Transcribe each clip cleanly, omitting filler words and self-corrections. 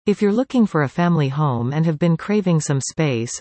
If you're looking for a family home and have been craving some space,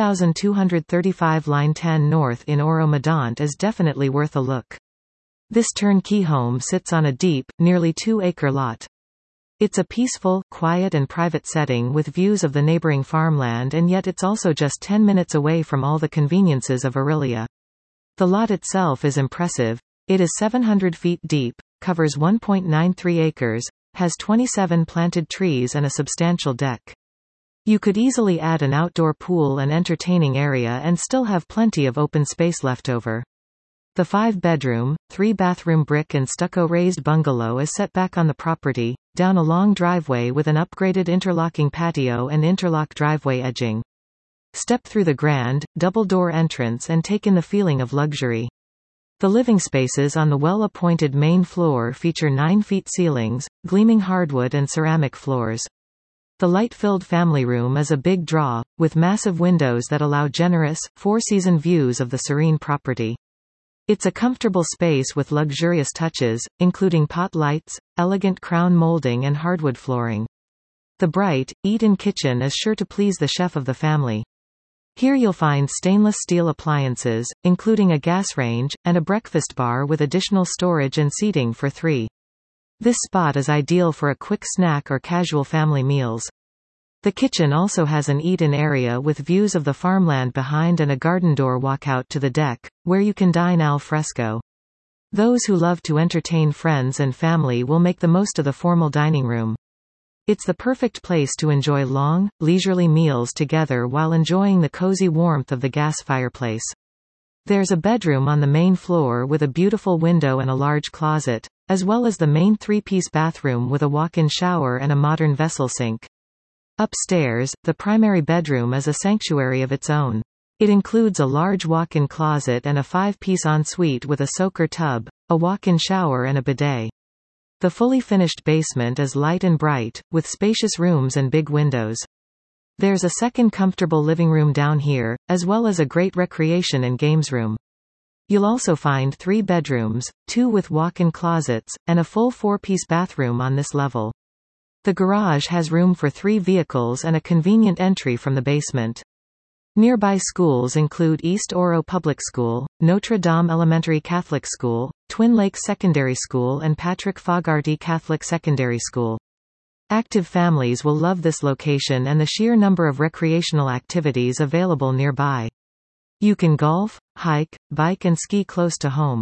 3235 Line 10 North in Oro-Medonte is definitely worth a look. This turnkey home sits on a deep, nearly 2-acre lot. It's a peaceful, quiet and private setting with views of the neighboring farmland, and yet it's also just 10 minutes away from all the conveniences of Orillia. The lot itself is impressive. It is 700 feet deep, covers 1.93 acres, has 27 planted trees and a substantial deck. You could easily add an outdoor pool and entertaining area and still have plenty of open space left over. The 5-bedroom, 3-bathroom brick and stucco raised bungalow is set back on the property, down a long driveway with an upgraded interlocking patio and interlock driveway edging. Step through the grand, double-door entrance and take in the feeling of luxury. The living spaces on the well-appointed main floor feature 9-feet ceilings, gleaming hardwood and ceramic floors. The light-filled family room is a big draw, with massive windows that allow generous, four-season views of the serene property. It's a comfortable space with luxurious touches, including pot lights, elegant crown molding and hardwood flooring. The bright, eat-in kitchen is sure to please the chef of the family. Here you'll find stainless steel appliances, including a gas range, and a breakfast bar with additional storage and seating for 3. This spot is ideal for a quick snack or casual family meals. The kitchen also has an eat-in area with views of the farmland behind and a garden door walkout to the deck, where you can dine al fresco. Those who love to entertain friends and family will make the most of the formal dining room. It's the perfect place to enjoy long, leisurely meals together while enjoying the cozy warmth of the gas fireplace. There's a bedroom on the main floor with a beautiful window and a large closet, as well as the main 3-piece bathroom with a walk-in shower and a modern vessel sink. Upstairs, the primary bedroom is a sanctuary of its own. It includes a large walk-in closet and a 5-piece ensuite with a soaker tub, a walk-in shower and a bidet. The fully finished basement is light and bright, with spacious rooms and big windows. There's a second comfortable living room down here, as well as a great recreation and games room. You'll also find 3 bedrooms, 2 with walk-in closets, and a full 4-piece bathroom on this level. The garage has room for 3 vehicles and a convenient entry from the basement. Nearby schools include East Oro Public School, Notre Dame Elementary Catholic School, Twin Lakes Secondary School and Patrick Fogarty Catholic Secondary School. Active families will love this location and the sheer number of recreational activities available nearby. You can golf, hike, bike and ski close to home.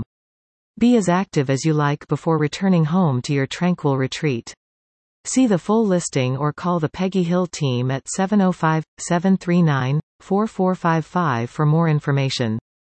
Be as active as you like before returning home to your tranquil retreat. See the full listing or call the Peggy Hill team at 705-739-4455 for more information.